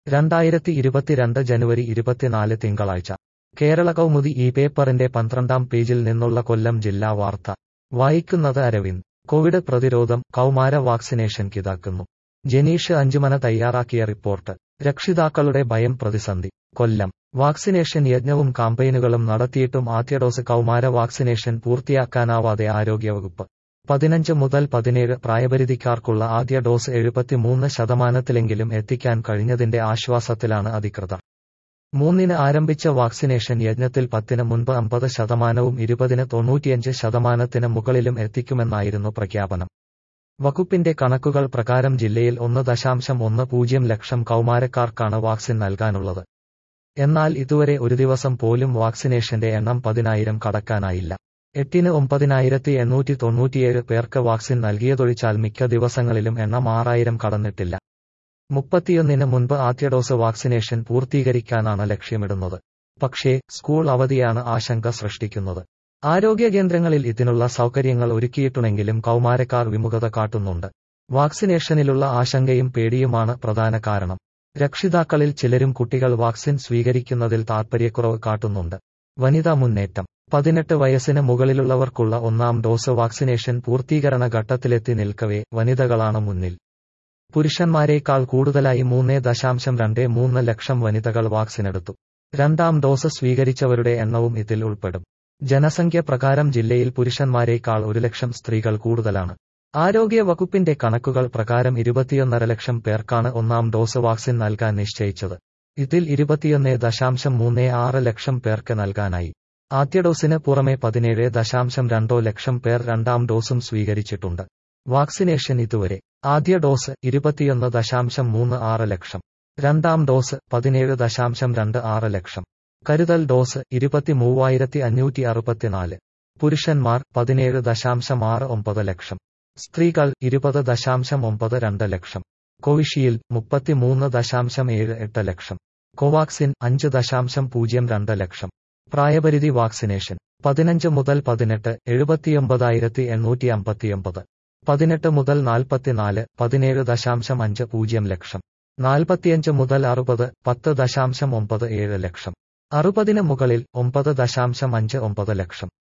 2022 ജനുവരി 24 തിങ്കളാഴ്ച കേരള കൗമുദി ഈ പേപ്പറിന്റെ 12-ാം പേജിൽ നിന്നുള്ള കൊല്ലം ജില്ലാ വാർത്ത വായിക്കുന്നത് അരവിന്ദ്. കോവിഡ് പ്രതിരോധം കൗമാര വാക്സിനേഷൻ കിതാക്കുന്നു. ജനീഷ് അഞ്ചുമന തയ്യാറാക്കിയ റിപ്പോർട്ട്. രക്ഷിതാക്കളുടെ ഭയം പ്രതിസന്ധി. കൊല്ലം. വാക്സിനേഷൻ യജ്ഞവും കാമ്പയിനുകളും നടത്തിയിട്ടും ആദ്യ ഡോസ് കൗമാര വാക്സിനേഷൻ പൂർത്തിയാക്കാനാവാതെ ആരോഗ്യവകുപ്പ്. 15 മുതൽ 17 പ്രായപരിധിക്കാർക്കുള്ള ആദ്യ ഡോസ് 73% എത്തിക്കാൻ കഴിഞ്ഞതിന്റെ ആശ്വാസത്തിലാണ് അധികൃതർ. 3-ന് ആരംഭിച്ച വാക്സിനേഷൻ യജ്ഞത്തിൽ 10-ന് മുൻപ് 50%വും 20-ന് 95%-ന് മുകളിലും എത്തിക്കുമെന്നായിരുന്നു പ്രഖ്യാപനം. വകുപ്പിന്റെ കണക്കുകൾ പ്രകാരം ജില്ലയിൽ 1.10 ലക്ഷം കൗമാരക്കാർക്കാണ് വാക്സിൻ നൽകാനുള്ളത്. എന്നാൽ ഇതുവരെ ഒരു ദിവസം പോലും വാക്സിനേഷന്റെ എണ്ണം 10,000 കടക്കാനായില്ല. 8-ന് 9,897 പേർക്ക് വാക്സിൻ നൽകിയതൊഴിച്ചാൽ മിക്ക ദിവസങ്ങളിലും എണ്ണം 6,000 കടന്നിട്ടില്ല. 31-ന് മുൻപ് ആദ്യ ഡോസ് വാക്സിനേഷൻ പൂർത്തീകരിക്കാനാണ് ലക്ഷ്യമിടുന്നത്. പക്ഷേ സ്കൂൾ അവധിയാണ് ആശങ്ക സൃഷ്ടിക്കുന്നത്. ആരോഗ്യ കേന്ദ്രങ്ങളിൽ ഇതിനുള്ള സൗകര്യങ്ങൾ ഒരുക്കിയിട്ടുണ്ടെങ്കിലും കൗമാരക്കാർ വിമുഖത കാട്ടുന്നുണ്ട്. വാക്സിനേഷനിലുള്ള ആശങ്കയും പേടിയുമാണ് പ്രധാന കാരണം. രക്ഷിതാക്കളിൽ ചിലരും കുട്ടികൾ വാക്സിൻ സ്വീകരിക്കുന്നതിൽ താൽപര്യക്കുറവ് കാട്ടുന്നുണ്ട്. വനിതാ മുന്നേറ്റം. 18 വയസ്സിന് മുകളിലുള്ളവർക്കുള്ള 1-ാം ഡോസ് വാക്സിനേഷൻ പൂർത്തീകരണ ഘട്ടത്തിലെത്തി നിൽക്കവേ വനിതകളാണ് മുന്നിൽ. പുരുഷന്മാരേക്കാൾ കൂടുതലായി 3.23 ലക്ഷം വനിതകൾ വാക്സിനെടുത്തു. 2-ാം ഡോസ് സ്വീകരിച്ചവരുടെ എണ്ണവും ഇതിൽ ഉൾപ്പെടും. ജനസംഖ്യ പ്രകാരം ജില്ലയിൽ പുരുഷന്മാരേക്കാൾ 1 ലക്ഷം സ്ത്രീകൾ കൂടുതലാണ്. ആരോഗ്യ വകുപ്പിന്റെ കണക്കുകൾ പ്രകാരം 21.5 ലക്ഷം പേർക്കാണ് 1-ാം ഡോസ് വാക്സിൻ നൽകാൻ നിശ്ചയിച്ചത്. ഇതിൽ 21.36 ലക്ഷം പേർക്ക് നൽകാനായി. ആദ്യ ഡോസിന് പുറമെ 17.2 ലക്ഷം പേർ 2-ാം ഡോസും സ്വീകരിച്ചിട്ടുണ്ട്. വാക്സിനേഷൻ ഇതുവരെ. ആദ്യ ഡോസ് 21.36 ലക്ഷം. 2-ാം ഡോസ് 17.26 ലക്ഷം. കരുതൽ ഡോസ് 23,564. പുരുഷന്മാർ 17.69 ലക്ഷം. സ്ത്രീകൾ 20.92 ലക്ഷം. കോവിഷീൽഡ് 33.78 ലക്ഷം. കോവാക്സിൻ 5.02 ലക്ഷം. പ്രായപരിധി വാക്സിനേഷൻ. 15 മുതൽ 18 79,859. 18 മുതൽ 44 17.50 ലക്ഷം. 45 മുതൽ 60 10.97 ലക്ഷം. 60-ന് മുകളിൽ 9.59 ലക്ഷം.